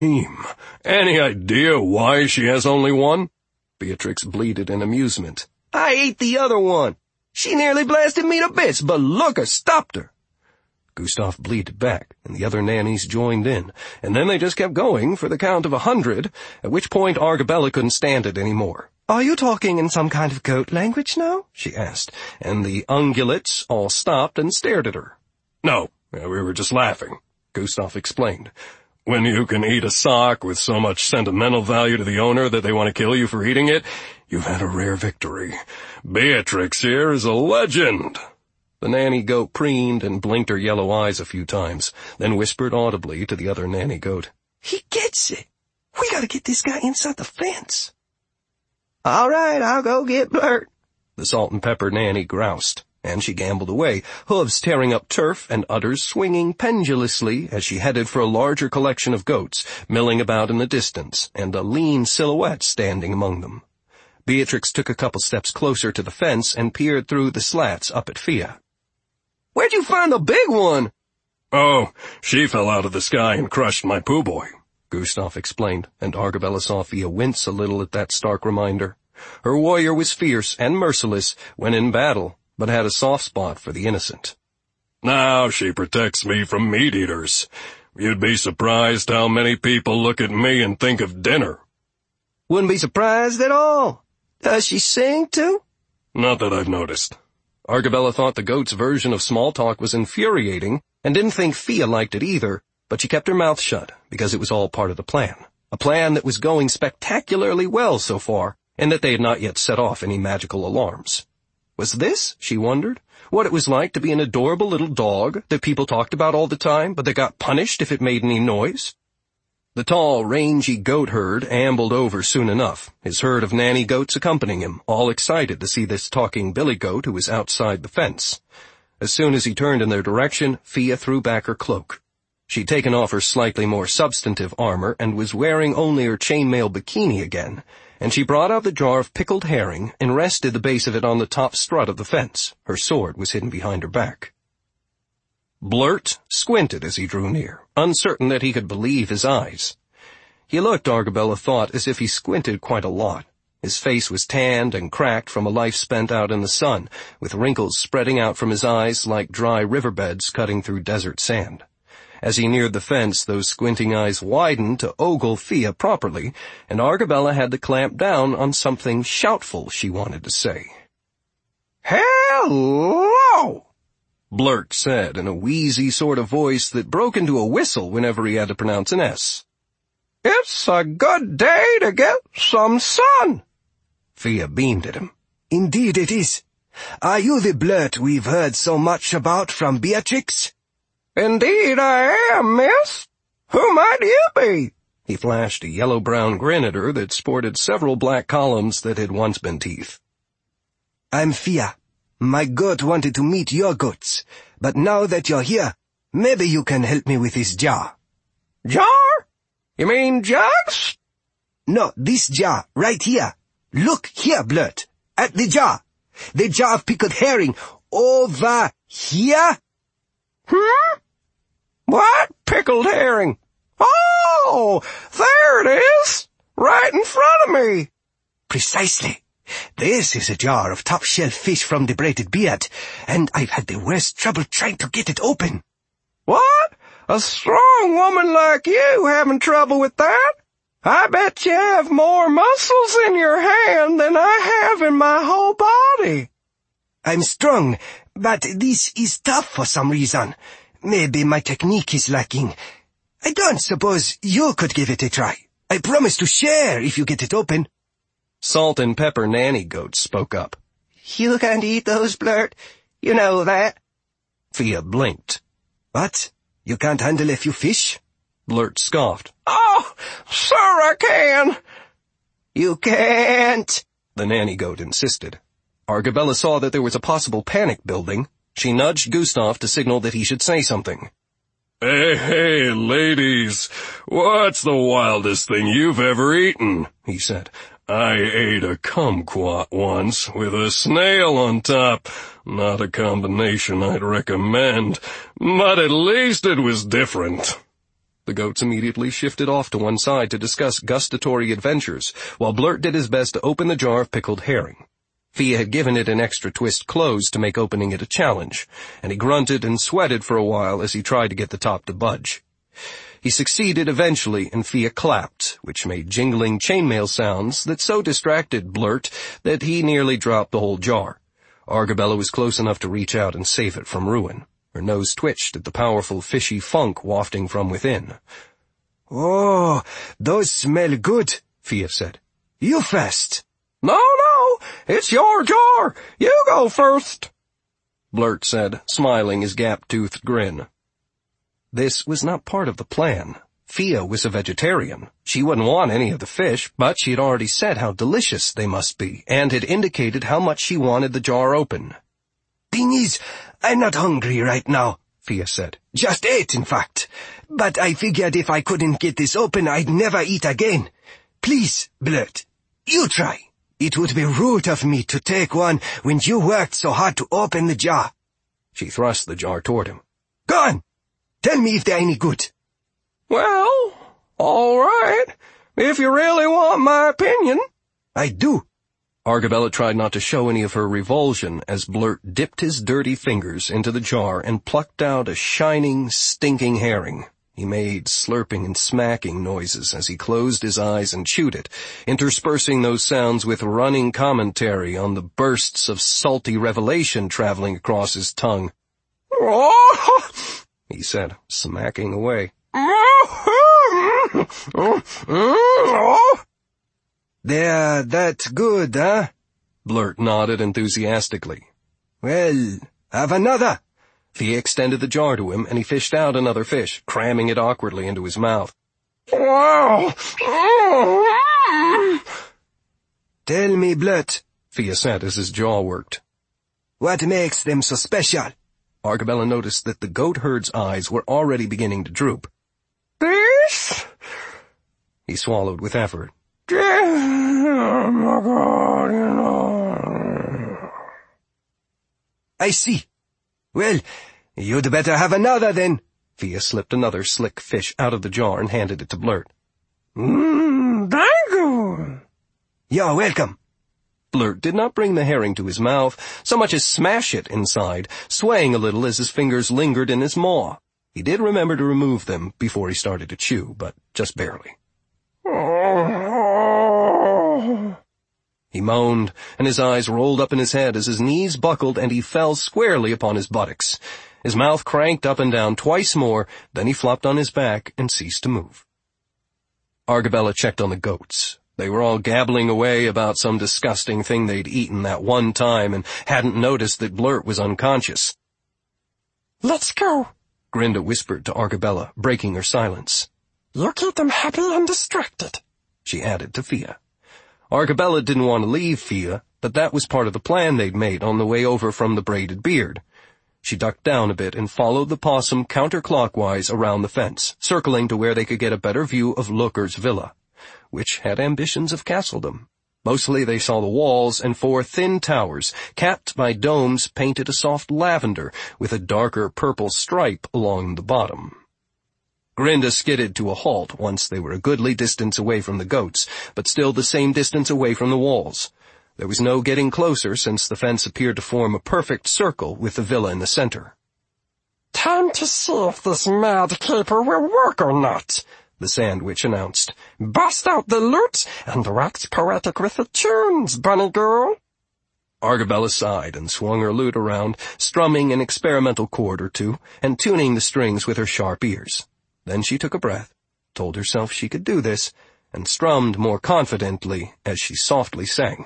Any idea why she has only one? Beatrix bleated in amusement. I ate the other one. She nearly blasted me to bits, but Lurker stopped her. Gustav bleated back, and the other nannies joined in, and then they just kept going for the count of 100, at which point Argabella couldn't stand it any more. Are you talking in some kind of goat language now? She asked, and the ungulates all stopped and stared at her. No, we were just laughing, Gustav explained. When you can eat a sock with so much sentimental value to the owner that they want to kill you for eating it, you've had a rare victory. Beatrix here is a legend. The nanny goat preened and blinked her yellow eyes a few times, then whispered audibly to the other nanny goat. He gets it. We gotta get this guy inside the fence. All right, I'll go get Blurt, the salt and pepper nanny groused, and she gambled away, hooves tearing up turf and udders swinging pendulously as she headed for a larger collection of goats milling about in the distance and a lean silhouette standing among them. Beatrix took a couple steps closer to the fence and peered through the slats up at Fia. Where'd you find the big one? Oh, she fell out of the sky and crushed my poo boy, Gustav explained, and Argabella saw Fia wince a little at that stark reminder. Her warrior was fierce and merciless when in battle, but had a soft spot for the innocent. Now she protects me from meat-eaters. You'd be surprised how many people look at me and think of dinner. Wouldn't be surprised at all. Does she sing, too? Not that I've noticed. Argabella thought the goat's version of small talk was infuriating and didn't think Fia liked it either, but she kept her mouth shut because it was all part of the plan. A plan that was going spectacularly well so far, and that they had not yet set off any magical alarms. Was this, she wondered, what it was like to be an adorable little dog that people talked about all the time, but that got punished if it made any noise? The tall, rangy goat herd ambled over soon enough, his herd of nanny goats accompanying him, all excited to see this talking billy goat who was outside the fence. As soon as he turned in their direction, Fia threw back her cloak. She'd taken off her slightly more substantive armor and was wearing only her chainmail bikini again, and she brought out the jar of pickled herring and rested the base of it on the top strut of the fence. Her sword was hidden behind her back. Blurt squinted as he drew near, uncertain that he could believe his eyes. He looked, Argabella thought, as if he squinted quite a lot. His face was tanned and cracked from a life spent out in the sun, with wrinkles spreading out from his eyes like dry riverbeds cutting through desert sand. As he neared the fence, those squinting eyes widened to ogle Fia properly, and Argabella had to clamp down on something shoutful she wanted to say. Hello! Blurt said in a wheezy sort of voice that broke into a whistle whenever he had to pronounce an S. It's a good day to get some sun. Fia beamed at him. Indeed it is. Are you the Blurt we've heard so much about from Beatrix? Indeed I am, miss. Who might you be? He flashed a yellow-brown grin at her that sported several black columns that had once been teeth. I'm Fia. My goat wanted to meet your goats, but now that you're here, maybe you can help me with this jar. Jar? You mean jugs? No, this jar, right here. Look here, Blurt, at the jar. The jar of pickled herring, over here. What pickled herring? Oh, there it is, right in front of me. Precisely. This is a jar of top-shelf fish from the braided beard, and I've had the worst trouble trying to get it open. What? A strong woman like you having trouble with that? I bet you have more muscles in your hand than I have in my whole body. I'm strong, but this is tough for some reason. Maybe my technique is lacking. I don't suppose you could give it a try. I promise to share if you get it open. Salt and Pepper Nanny Goat spoke up. You can't eat those, Blurt. You know that. Fia blinked. What? You can't handle a few fish? Blurt scoffed. Oh, sir, I can. You can't, the nanny goat insisted. Argabella saw that there was a possible panic building. She nudged Gustav to signal that he should say something. Hey, ladies, what's the wildest thing you've ever eaten? He said. I ate a kumquat once with a snail on top. Not a combination I'd recommend, but at least it was different. The goats immediately shifted off to one side to discuss gustatory adventures, while Blurt did his best to open the jar of pickled herring. Fia had given it an extra twist closed to make opening it a challenge, and he grunted and sweated for a while as he tried to get the top to budge. He succeeded eventually, and Fia clapped, which made jingling chainmail sounds that so distracted Blurt that he nearly dropped the whole jar. Argabella was close enough to reach out and save it from ruin. Her nose twitched at the powerful fishy funk wafting from within. "Oh, those smell good," Fia said. "You first." No, it's your jar. You go first," Blurt said, smiling his gap-toothed grin. This was not part of the plan. Fia was a vegetarian. She wouldn't want any of the fish, but she had already said how delicious they must be, and had indicated how much she wanted the jar open. "Thing is, I'm not hungry right now," Fia said. "Just ate, in fact. But I figured if I couldn't get this open, I'd never eat again. Please, Blurt, you try. It would be rude of me to take one when you worked so hard to open the jar." She thrust the jar toward him. "Go on. Tell me if they're any good." "Well, all right, if you really want my opinion." "I do." Argabella tried not to show any of her revulsion as Blurt dipped his dirty fingers into the jar and plucked out a shining, stinking herring. He made slurping and smacking noises as he closed his eyes and chewed it, interspersing those sounds with running commentary on the bursts of salty revelation traveling across his tongue. "Oh," he said, smacking away. "They're that good, huh?" Blurt nodded enthusiastically. "Well, have another." Fia extended the jar to him, and he fished out another fish, cramming it awkwardly into his mouth. "Wow! Tell me, Blurt," Fia said as his jaw worked. "what makes them so special?" Argabella noticed that the goat herd's eyes were already beginning to droop. "This?" He swallowed with effort. "Oh my God, you know." "I see. Well, you'd better have another then." Fia slipped another slick fish out of the jar and handed it to Blurt. Thank you." "You're welcome." Blurt did not bring the herring to his mouth so much as smash it inside, swaying a little as his fingers lingered in his maw. He did remember to remove them before he started to chew, but just barely. He moaned, and his eyes rolled up in his head as his knees buckled and he fell squarely upon his buttocks. His mouth cranked up and down twice more, then he flopped on his back and ceased to move. Argabella checked on the goats. They were all gabbling away about some disgusting thing they'd eaten that one time and hadn't noticed that Blurt was unconscious. "Let's go," Grinda whispered to Argabella, breaking her silence. "You keep them happy and distracted," she added to Fia. Argabella didn't want to leave Fia, but that was part of the plan they'd made on the way over from the braided beard. She ducked down a bit and followed the possum counterclockwise around the fence, circling to where they could get a better view of Looker's villa, which had ambitions of castledom. Mostly they saw the walls and 4 thin towers, capped by domes painted a soft lavender with a darker purple stripe along the bottom. Grinda skidded to a halt once they were a goodly distance away from the goats, but still the same distance away from the walls. There was no getting closer since the fence appeared to form a perfect circle with the villa in the center. "Time to see if this mad caper will work or not," the Sandwich announced. "Bust out the lute and wax poetic with the tunes, bunny girl." Argabella sighed and swung her lute around, strumming an experimental chord or two, and tuning the strings with her sharp ears. Then she took a breath, told herself she could do this, and strummed more confidently as she softly sang.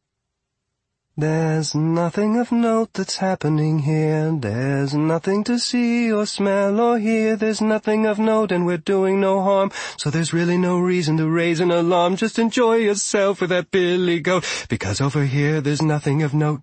"There's nothing of note that's happening here. There's nothing to see or smell or hear. There's nothing of note and we're doing no harm. So there's really no reason to raise an alarm. Just enjoy yourself with that billy goat, because over here there's nothing of note."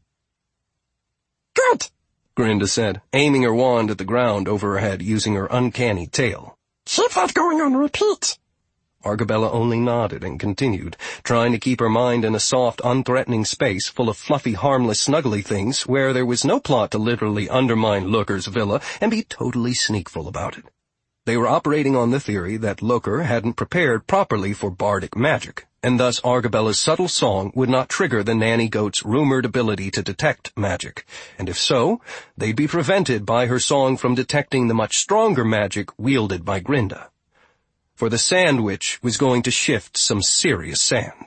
"Good," Grinda said, aiming her wand at the ground over her head using her uncanny tail. "Keep that going on repeat." Argabella only nodded and continued, trying to keep her mind in a soft, unthreatening space full of fluffy, harmless, snuggly things where there was no plot to literally undermine Looker's villa and be totally sneakful about it. They were operating on the theory that Loker hadn't prepared properly for bardic magic, and thus Argabella's subtle song would not trigger the nanny goat's rumored ability to detect magic, and if so, they'd be prevented by her song from detecting the much stronger magic wielded by Grinda. For the Sandwich was going to shift some serious sand.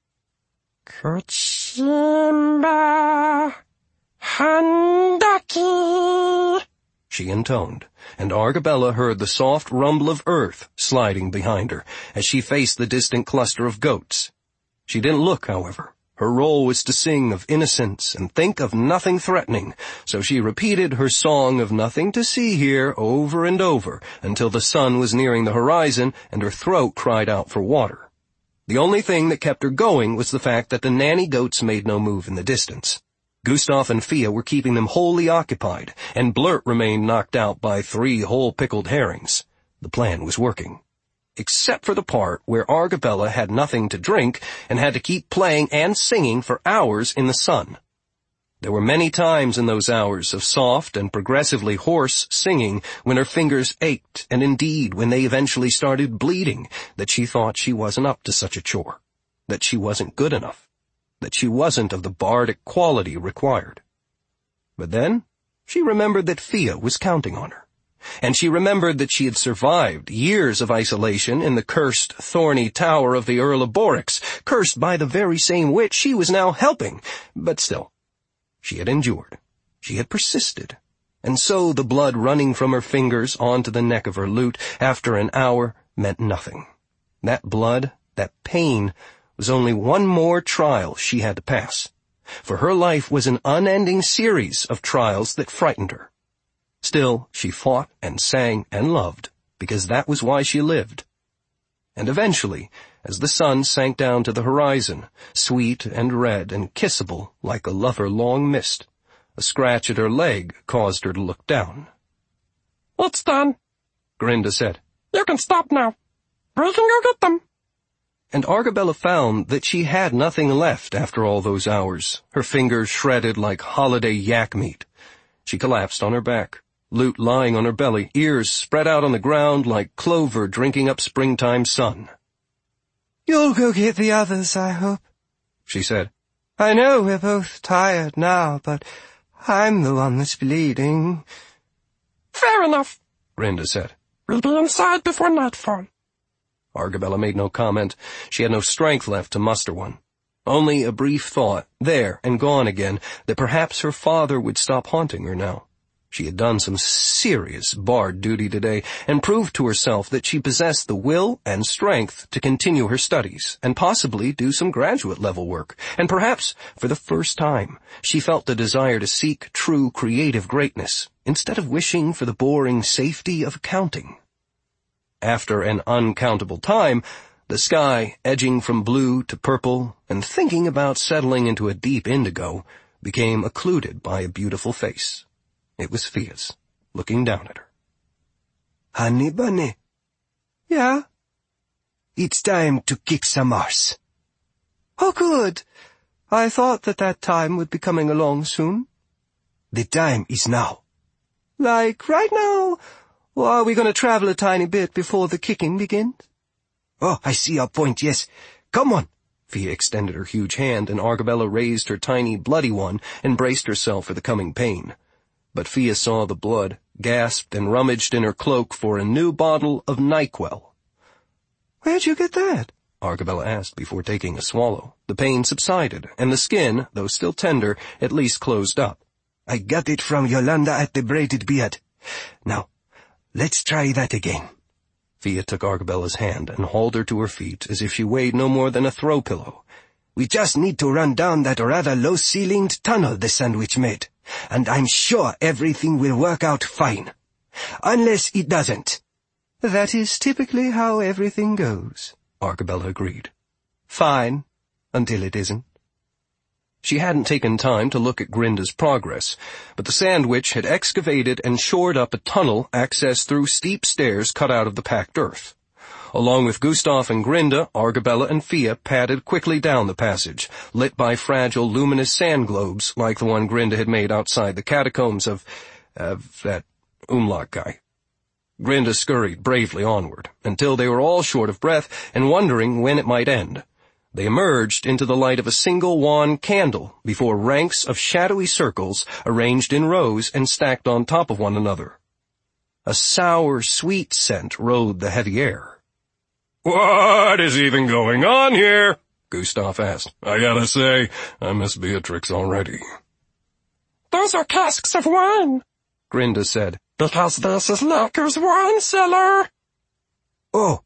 Kuchimba Handaki, she intoned, and Argabella heard the soft rumble of earth sliding behind her as she faced the distant cluster of goats. She didn't look, however. Her role was to sing of innocence and think of nothing threatening, so she repeated her song of nothing to see here over and over until the sun was nearing the horizon and her throat cried out for water. The only thing that kept her going was the fact that the nanny goats made no move in the distance. Gustav and Fia were keeping them wholly occupied, and Blurt remained knocked out by 3 whole pickled herrings. The plan was working. Except for the part where Argabella had nothing to drink and had to keep playing and singing for hours in the sun. There were many times in those hours of soft and progressively hoarse singing when her fingers ached, and indeed when they eventually started bleeding, that she thought she wasn't up to such a chore, that she wasn't good enough, that she wasn't of the bardic quality required. But then she remembered that Fia was counting on her. And she remembered that she had survived years of isolation in the cursed, thorny tower of the Earl of Borix, cursed by the very same witch she was now helping. But still, she had endured. She had persisted. And so the blood running from her fingers onto the neck of her lute after an hour meant nothing. That blood, that pain, was only one more trial she had to pass. For her life was an unending series of trials that frightened her. Still, she fought and sang and loved, because that was why she lived. And eventually, as the sun sank down to the horizon, sweet and red and kissable like a lover-long mist, a scratch at her leg caused her to look down. It's done, Grinda said. You can stop now. We can go get them. And Argabella found that she had nothing left after all those hours, her fingers shredded like holiday yak meat. She collapsed on her back, lute lying on her belly, ears spread out on the ground like clover drinking up springtime sun. You'll go get the others, I hope, she said. I know we're both tired now, but I'm the one that's bleeding. Fair enough, Grinda said. We'll be inside before nightfall. Argabella made no comment. She had no strength left to muster one. Only a brief thought, there and gone again, that perhaps her father would stop haunting her now. She had done some serious bard duty today, and proved to herself that she possessed the will and strength to continue her studies, and possibly do some graduate-level work. And perhaps, for the first time, she felt the desire to seek true creative greatness, instead of wishing for the boring safety of accounting. After an uncountable time, the sky, edging from blue to purple, and thinking about settling into a deep indigo, became occluded by a beautiful face. It was Fia's, looking down at her. Honey bunny. Yeah? It's time to kick some arse. Oh, good. I thought that time would be coming along soon. The time is now. Like right now? Or are we going to travel a tiny bit before the kicking begins? Oh, I see your point, yes. Come on. Fia extended her huge hand, and Argabella raised her tiny, bloody one and braced herself for the coming pain. But Fia saw the blood, gasped, and rummaged in her cloak for a new bottle of NyQuil. Where'd you get that? Argabella asked before taking a swallow. The pain subsided, and the skin, though still tender, at least closed up. I got it from Yolanda at the Braided Beard. Now, let's try that again. Fia took Argabella's hand and hauled her to her feet as if she weighed no more than a throw pillow. We just need to run down that rather low-ceilinged tunnel the Sandwich made, and I'm sure everything will work out fine. Unless it doesn't. That is typically how everything goes, Argabella agreed. Fine, until it isn't. She hadn't taken time to look at Grinda's progress, but the Sandwich had excavated and shored up a tunnel accessed through steep stairs cut out of the packed earth. Along with Gustav and Grinda, Argabella and Fia padded quickly down the passage, lit by fragile, luminous sand globes like the one Grinda had made outside the catacombs of that Umlaut guy. Grinda scurried bravely onward, until they were all short of breath and wondering when it might end. They emerged into the light of a single wan candle before ranks of shadowy circles arranged in rows and stacked on top of one another. A sour, sweet scent rode the heavy air. "What is even going on here?" Gustav asked. "I gotta say, I miss Beatrix already." "Those are casks of wine," Grinda said, "because this is Lurker's wine cellar." Oh,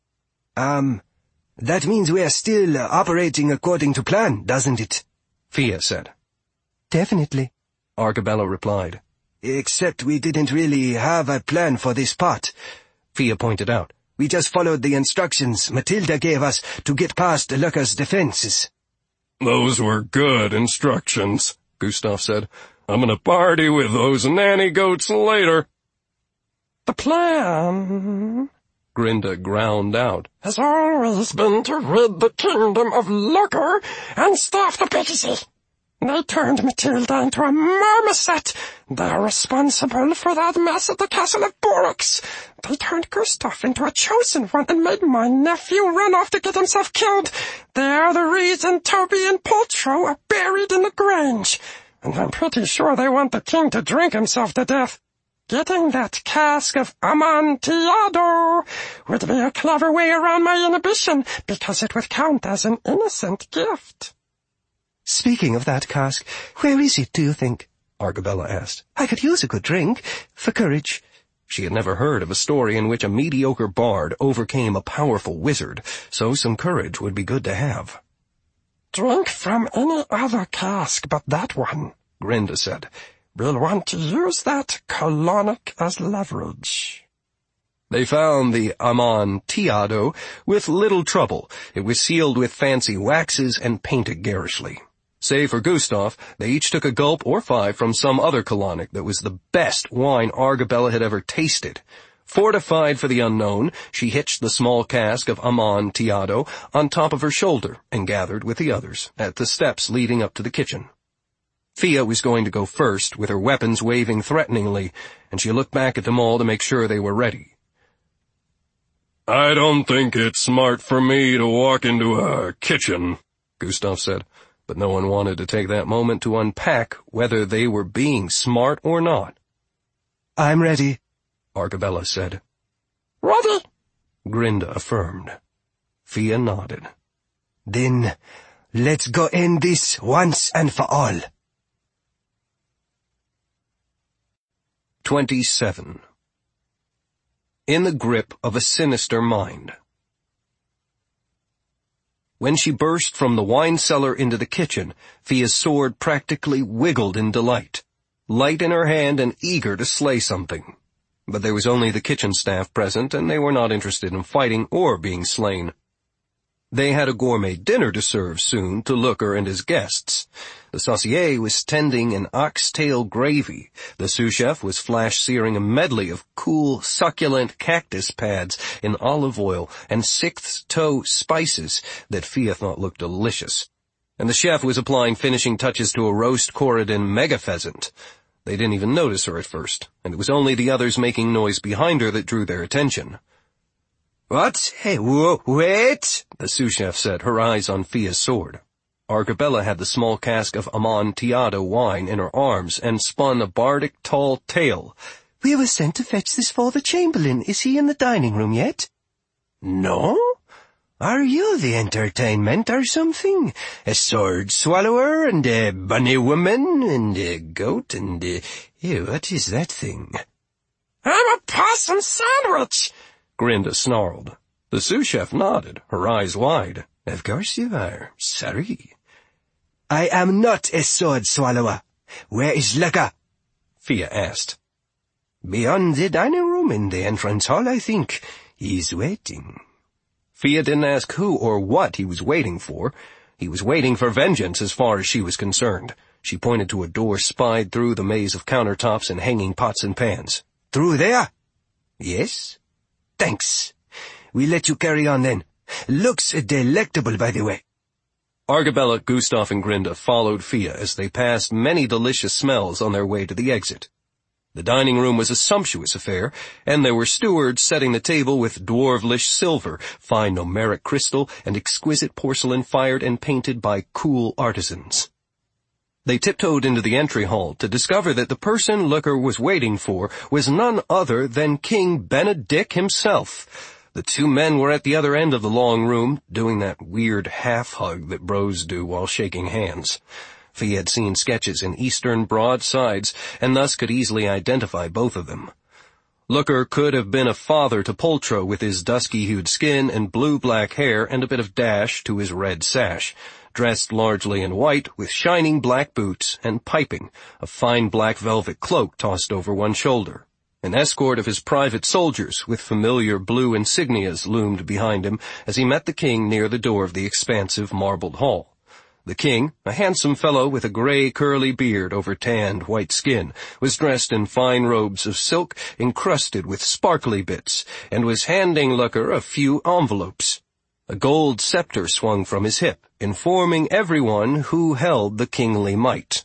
that means we are still operating according to plan, doesn't it? Fia said. Definitely, Argabella replied. Except we didn't really have a plan for this part, Fia pointed out. We just followed the instructions Matilda gave us to get past Lurker's defenses. "Those were good instructions," Gustav said. "I'm gonna party with those nanny goats later." "The plan," Grinda ground out, "has always been to rid the kingdom of Lurker and stop the papacy. They turned Matilda into a marmoset. They're responsible for that mess at the castle of Borax. They turned Gustav into a chosen one and made my nephew run off to get himself killed. They're the reason Toby and Poltro are buried in the Grange. And I'm pretty sure they want the king to drink himself to death. Getting that cask of Amontillado would be a clever way around my inhibition, because it would count as an innocent gift." "Speaking of that cask, where is it, do you think?" Argabella asked. "I could use a good drink, for courage." She had never heard of a story in which a mediocre bard overcame a powerful wizard, so some courage would be good to have. "Drink from any other cask but that one," Grinda said. "We'll want to use that colonic as leverage." They found the Amontillado with little trouble. It was sealed with fancy waxes and painted garishly. Save for Gustav, they each took a gulp or 5 from some other colonic that was the best wine Argabella had ever tasted. Fortified for the unknown, she hitched the small cask of Amontillado on top of her shoulder and gathered with the others at the steps leading up to the kitchen. Fia was going to go first, with her weapons waving threateningly, and she looked back at them all to make sure they were ready. "I don't think it's smart for me to walk into a kitchen," Gustav said, but no one wanted to take that moment to unpack whether they were being smart or not. "I'm ready," Argabella said. "Ready," Grinda affirmed. Fia nodded. "Then let's go end this once and for all." 27. In the grip of a sinister mind. When she burst from the wine cellar into the kitchen, Fia's sword practically wiggled in delight, light in her hand and eager to slay something. But there was only the kitchen staff present, and they were not interested in fighting or being slain. They had a gourmet dinner to serve soon to Lurker and his guests. The saucier was tending an oxtail gravy. The sous-chef was flash-searing a medley of cool, succulent cactus pads in olive oil and sixth-toe spices that Fia thought looked delicious. And the chef was applying finishing touches to a roast Corridon mega-pheasant. They didn't even notice her at first, and it was only the others making noise behind her that drew their attention. "What? Hey, wait!" the sous-chef said, her eyes on Fia's sword. Argabella had the small cask of Amontillado wine in her arms and spun a bardic tall tale. "We were sent to fetch this for the chamberlain. Is he in the dining room yet?" "No? Are you the entertainment or something? A sword swallower and a bunny woman and a goat and what is that thing?" "I'm a possum sandwich," Grinda snarled. The sous-chef nodded, her eyes wide. "Of course you are. Sorry." "I am not a sword swallower. Where is Lurker?" Fia asked. "Beyond the dining room in the entrance hall, I think. He's waiting." Fia didn't ask who or what he was waiting for. He was waiting for vengeance as far as she was concerned. She pointed to a door spied through the maze of countertops and hanging pots and pans. "Through there?" "Yes." "Thanks. We'll let you carry on then. Looks delectable, by the way." Argabella, Gustav, and Grinda followed Fia as they passed many delicious smells on their way to the exit. The dining room was a sumptuous affair, and there were stewards setting the table with dwarvish silver, fine numeric crystal, and exquisite porcelain fired and painted by cool artisans. They tiptoed into the entry hall to discover that the person Looker was waiting for was none other than King Benedict himself. The two men were at the other end of the long room, doing that weird half-hug that bros do while shaking hands. Fee had seen sketches in Eastern broadsides, and thus could easily identify both of them. Looker could have been a father to Poltro with his dusky-hued skin and blue-black hair and a bit of dash to his red sash, dressed largely in white with shining black boots and piping, a fine black velvet cloak tossed over one shoulder. An escort of his private soldiers with familiar blue insignias loomed behind him as he met the king near the door of the expansive marbled hall. The king, a handsome fellow with a gray curly beard over tanned white skin, was dressed in fine robes of silk encrusted with sparkly bits, and was handing Looker a few envelopes. A gold scepter swung from his hip, informing everyone who held the kingly might.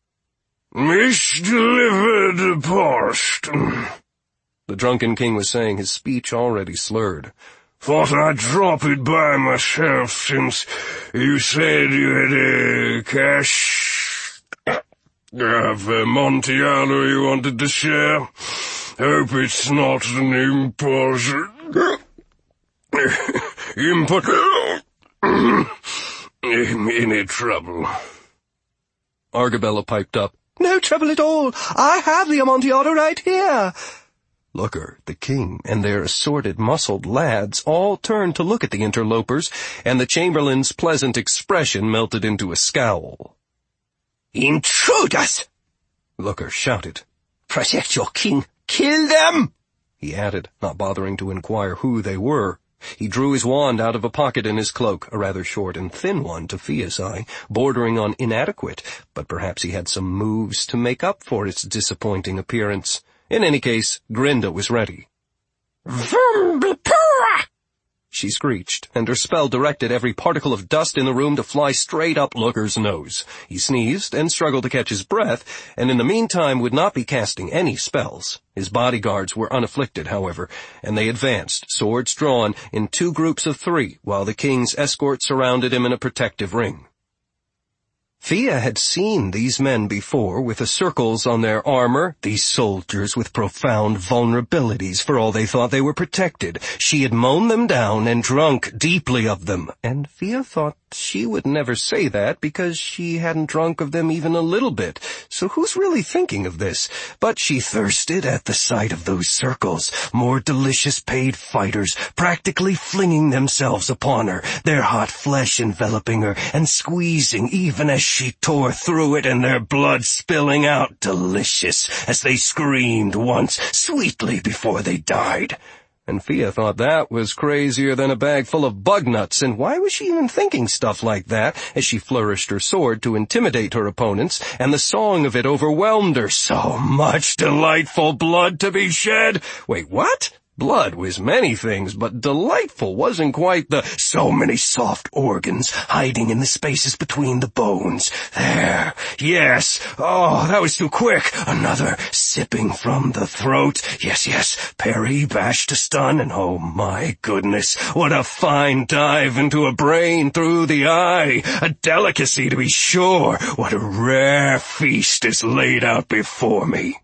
"Misdelivered post," the drunken king was saying, his speech already slurred. "Thought I'd drop it by myself since you said you had cash. Have Amontillado you wanted to share. Hope it's not an any trouble." Argabella piped up, "No trouble at all. I have the Amontillado right here." Looker, the king, and their assorted muscled lads all turned to look at the interlopers, and the chamberlain's pleasant expression melted into a scowl. "Intruders!" Looker shouted. "Protect your king. Kill them!" he added, not bothering to inquire who they were. He drew his wand out of a pocket in his cloak, a rather short and thin one to Fia's eye, bordering on inadequate, but perhaps he had some moves to make up for its disappointing appearance. In any case, Grinda was ready. "Vumbipura!" she screeched, and her spell directed every particle of dust in the room to fly straight up Looker's nose. He sneezed and struggled to catch his breath, and in the meantime would not be casting any spells. His bodyguards were unafflicted, however, and they advanced, swords drawn, in 2 groups of 3, while the king's escort surrounded him in a protective ring. Fia had seen these men before with the circles on their armor, these soldiers with profound vulnerabilities for all they thought they were protected. She had mown them down and drunk deeply of them, and Fia thought she would never say that because she hadn't drunk of them even a little bit. So who's really thinking of this? But she thirsted at the sight of those circles, more delicious paid fighters, practically flinging themselves upon her, their hot flesh enveloping her and squeezing even as she tore through it, and their blood spilling out, delicious, as they screamed once, sweetly before they died. And Fia thought that was crazier than a bag full of bug nuts, and why was she even thinking stuff like that as she flourished her sword to intimidate her opponents, and the song of it overwhelmed her. So much delightful blood to be shed. Wait, what? Blood was many things, but delightful wasn't quite the so many soft organs hiding in the spaces between the bones. There. Yes. Oh, that was too quick. Another sipping from the throat. Yes. Parry, bash to stun, and oh my goodness, what a fine dive into a brain through the eye. A delicacy to be sure. What a rare feast is laid out before me.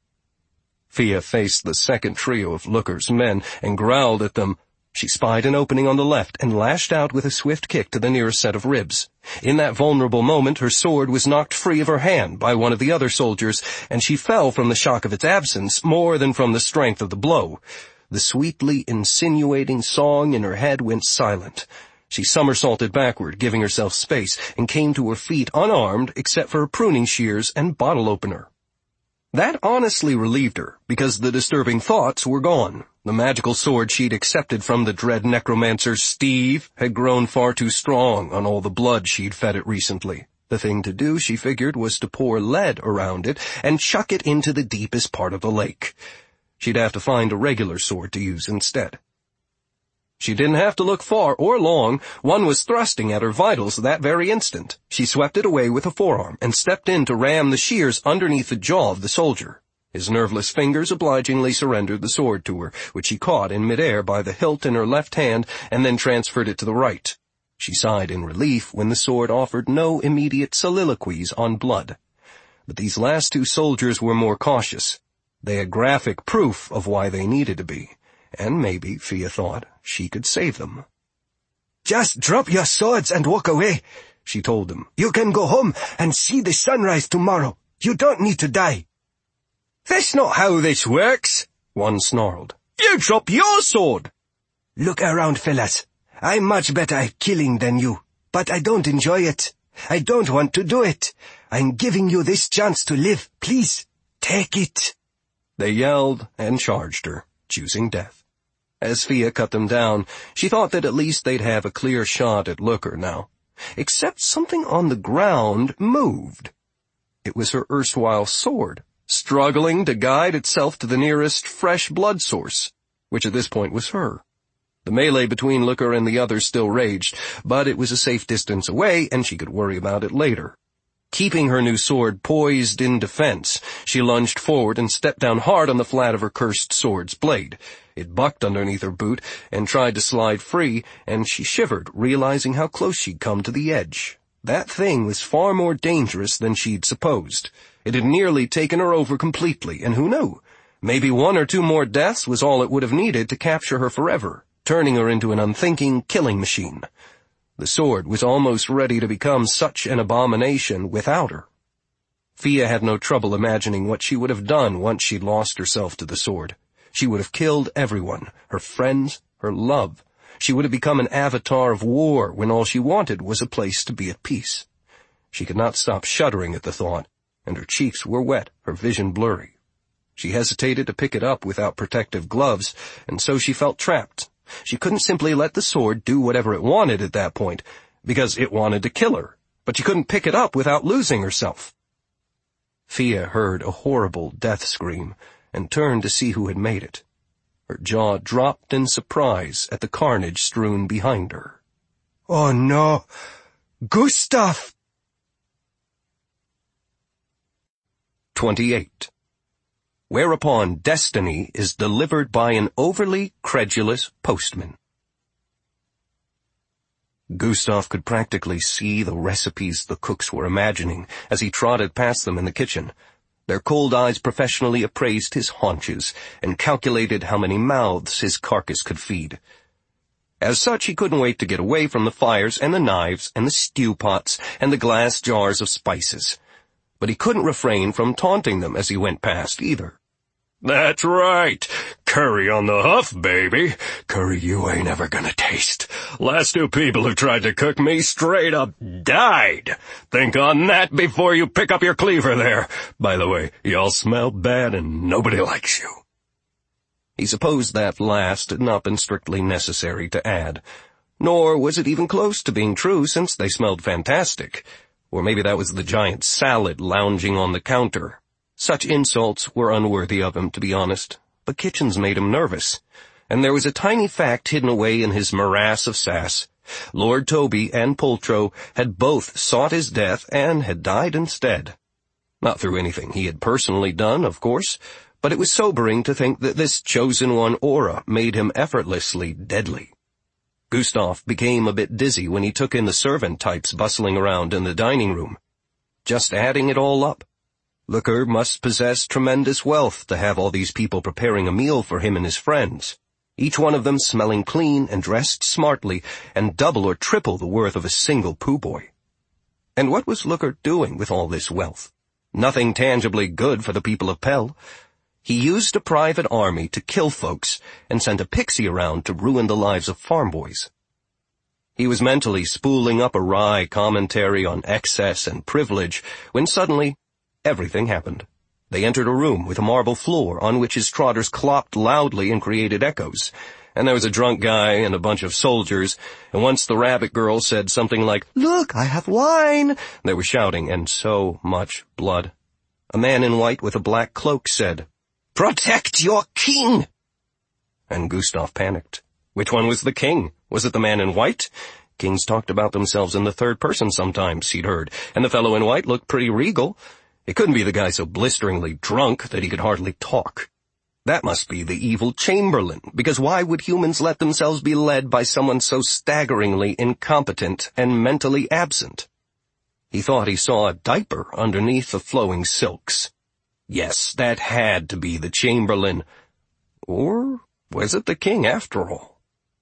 Fia faced the second trio of Looker's men and growled at them. She spied an opening on the left and lashed out with a swift kick to the nearest set of ribs. In that vulnerable moment, her sword was knocked free of her hand by one of the other soldiers, and she fell from the shock of its absence more than from the strength of the blow. The sweetly insinuating song in her head went silent. She somersaulted backward, giving herself space, and came to her feet unarmed except for her pruning shears and bottle opener. That honestly relieved her, because the disturbing thoughts were gone. The magical sword she'd accepted from the dread necromancer Steve had grown far too strong on all the blood she'd fed it recently. The thing to do, she figured, was to pour lead around it and chuck it into the deepest part of the lake. She'd have to find a regular sword to use instead. She didn't have to look far or long. One was thrusting at her vitals that very instant. She swept it away with a forearm and stepped in to ram the shears underneath the jaw of the soldier. His nerveless fingers obligingly surrendered the sword to her, which she caught in midair by the hilt in her left hand and then transferred it to the right. She sighed in relief when the sword offered no immediate soliloquies on blood. But these last two soldiers were more cautious. They had graphic proof of why they needed to be, and maybe, Fia thought, she could save them. "Just drop your swords and walk away," she told them. "You can go home and see the sunrise tomorrow. You don't need to die." "That's not how this works," one snarled. "You drop your sword." "Look around, fellas. I'm much better at killing than you, but I don't enjoy it. I don't want to do it. I'm giving you this chance to live. Please, take it." They yelled and charged her, choosing death. As Fia cut them down, she thought that at least they'd have a clear shot at Looker now. Except something on the ground moved. It was her erstwhile sword, struggling to guide itself to the nearest fresh blood source, which at this point was her. The melee between Looker and the others still raged, but it was a safe distance away, and she could worry about it later. Keeping her new sword poised in defense, she lunged forward and stepped down hard on the flat of her cursed sword's blade. It bucked underneath her boot and tried to slide free, and she shivered, realizing how close she'd come to the edge. That thing was far more dangerous than she'd supposed. It had nearly taken her over completely, and who knew? Maybe one or two more deaths was all it would have needed to capture her forever, turning her into an unthinking killing machine. The sword was almost ready to become such an abomination without her. Fia had no trouble imagining what she would have done once she'd lost herself to the sword. She would have killed everyone, her friends, her love. She would have become an avatar of war when all she wanted was a place to be at peace. She could not stop shuddering at the thought, and her cheeks were wet, her vision blurry. She hesitated to pick it up without protective gloves, and so she felt trapped. She couldn't simply let the sword do whatever it wanted at that point, because it wanted to kill her, but she couldn't pick it up without losing herself. Fia heard a horrible death scream, and turned to see who had made it. Her jaw dropped in surprise at the carnage strewn behind her. "Oh no! Gustav!" 28. Whereupon destiny is delivered by an overly credulous postman. Gustav could practically see the recipes the cooks were imagining as he trotted past them in the kitchen. Their cold eyes professionally appraised his haunches and calculated how many mouths his carcass could feed. As such, he couldn't wait to get away from the fires and the knives and the stew pots and the glass jars of spices. But he couldn't refrain from taunting them as he went past either. "That's right. Curry on the huff, baby. Curry you ain't ever gonna taste. Last two people who tried to cook me straight up died. Think on that before you pick up your cleaver there. By the way, y'all smell bad and nobody likes you." He supposed that last had not been strictly necessary to add. Nor was it even close to being true, since they smelled fantastic. Or maybe that was the giant salad lounging on the counter. Such insults were unworthy of him, to be honest, but kitchens made him nervous. And there was a tiny fact hidden away in his morass of sass. Lord Toby and Poltro had both sought his death and had died instead. Not through anything he had personally done, of course, but it was sobering to think that this chosen one aura made him effortlessly deadly. Gustav became a bit dizzy when he took in the servant types bustling around in the dining room. Just adding it all up, Looker must possess tremendous wealth to have all these people preparing a meal for him and his friends, each one of them smelling clean and dressed smartly, and double or triple the worth of a single poo boy. And what was Looker doing with all this wealth? Nothing tangibly good for the people of Pell. He used a private army to kill folks and sent a pixie around to ruin the lives of farm boys. He was mentally spooling up a wry commentary on excess and privilege when suddenly everything happened. They entered a room with a marble floor on which his trotters clopped loudly and created echoes. And there was a drunk guy and a bunch of soldiers, and once the rabbit girl said something like, "Look, I have wine," they were shouting, and so much blood. A man in white with a black cloak said, "Protect your king!" And Gustav panicked. Which one was the king? Was it the man in white? Kings talked about themselves in the third person sometimes, he'd heard, and the fellow in white looked pretty regal. It couldn't be the guy so blisteringly drunk that he could hardly talk. That must be the evil Chamberlain, because why would humans let themselves be led by someone so staggeringly incompetent and mentally absent? He thought he saw a diaper underneath the flowing silks. Yes, that had to be the Chamberlain. Or was it the king after all?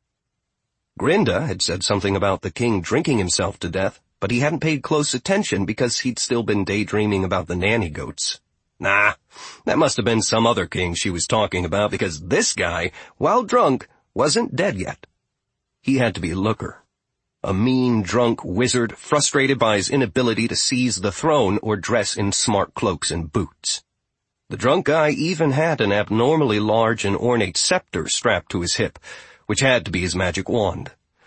Grinda had said something about the king drinking himself to death, but he hadn't paid close attention because he'd still been daydreaming about the nanny goats. Nah, that must have been some other king she was talking about, because this guy, while drunk, wasn't dead yet. He had to be Looker, a mean, drunk wizard frustrated by his inability to seize the throne or dress in smart cloaks and boots. The drunk guy even had an abnormally large and ornate scepter strapped to his hip, which had to be his magic wand.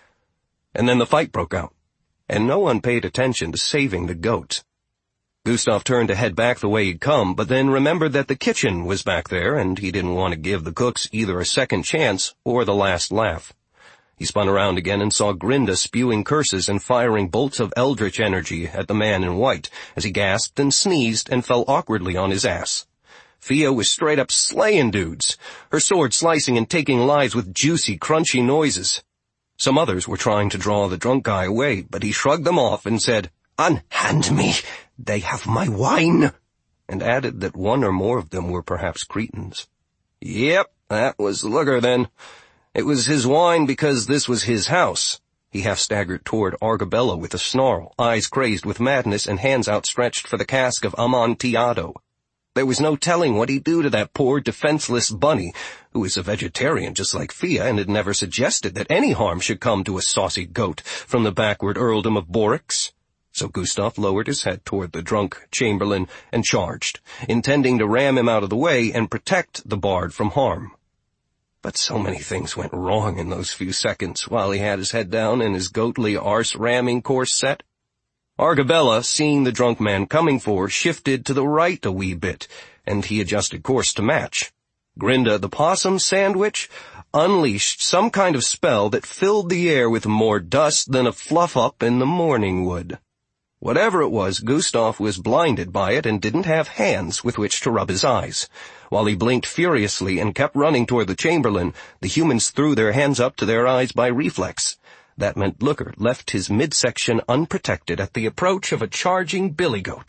And then the fight broke out, and no one paid attention to saving the goats. Gustav turned to head back the way he'd come, but then remembered that the kitchen was back there, and he didn't want to give the cooks either a second chance or the last laugh. He spun around again and saw Grinda spewing curses and firing bolts of eldritch energy at the man in white as he gasped and sneezed and fell awkwardly on his ass. Fia was straight up slaying dudes, her sword slicing and taking lives with juicy, crunchy noises. Some others were trying to draw the drunk guy away, but he shrugged them off and said, "Unhand me! They have my wine!" and added that one or more of them were perhaps Cretans. Yep, that was Looker then. It was his wine because this was his house. He half staggered toward Argabella with a snarl, eyes crazed with madness and hands outstretched for the cask of Amontillado. There was no telling what he'd do to that poor, defenseless bunny, who was a vegetarian just like Fia and had never suggested that any harm should come to a saucy goat from the backward earldom of Borix. So Gustav lowered his head toward the drunk Chamberlain and charged, intending to ram him out of the way and protect the bard from harm. But so many things went wrong in those few seconds while he had his head down and his goatly arse-ramming course set. Argabella, seeing the drunk man coming for, shifted to the right a wee bit, and he adjusted course to match. Grinda, the possum sandwich, unleashed some kind of spell that filled the air with more dust than a fluff-up in the morning would. Whatever it was, Gustav was blinded by it and didn't have hands with which to rub his eyes. While he blinked furiously and kept running toward the Chamberlain, the humans threw their hands up to their eyes by reflex. That meant Looker left his midsection unprotected at the approach of a charging billy goat.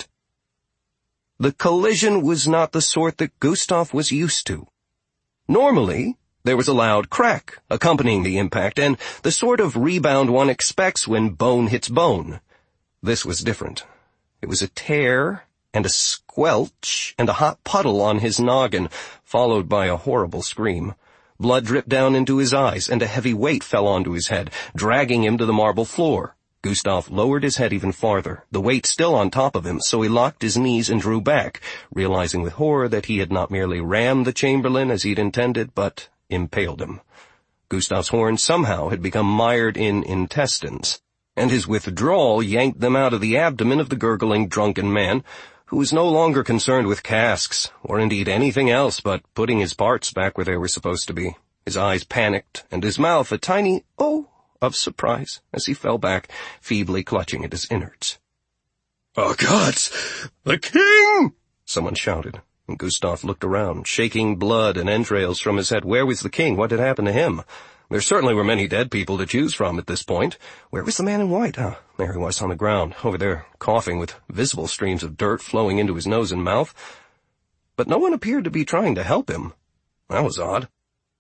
The collision was not the sort that Gustav was used to. Normally, there was a loud crack accompanying the impact and the sort of rebound one expects when bone hits bone. This was different. It was a tear and a squelch and a hot puddle on his noggin, followed by a horrible scream. Blood dripped down into his eyes, and a heavy weight fell onto his head, dragging him to the marble floor. Gustav lowered his head even farther, the weight still on top of him, so he locked his knees and drew back, realizing with horror that he had not merely rammed the Chamberlain as he'd intended, but impaled him. Gustav's horns somehow had become mired in intestines, and his withdrawal yanked them out of the abdomen of the gurgling drunken man, who was no longer concerned with casks, or indeed anything else but putting his parts back where they were supposed to be. His eyes panicked, and his mouth a tiny "oh" of surprise as he fell back, feebly clutching at his innards. "Oh, gods! The king!" someone shouted, and Gustav looked around, shaking blood and entrails from his head. Where was the king? What had happened to him? There certainly were many dead people to choose from at this point. Where was the man in white? There he was on the ground, over there, coughing with visible streams of dirt flowing into his nose and mouth. But no one appeared to be trying to help him. That was odd.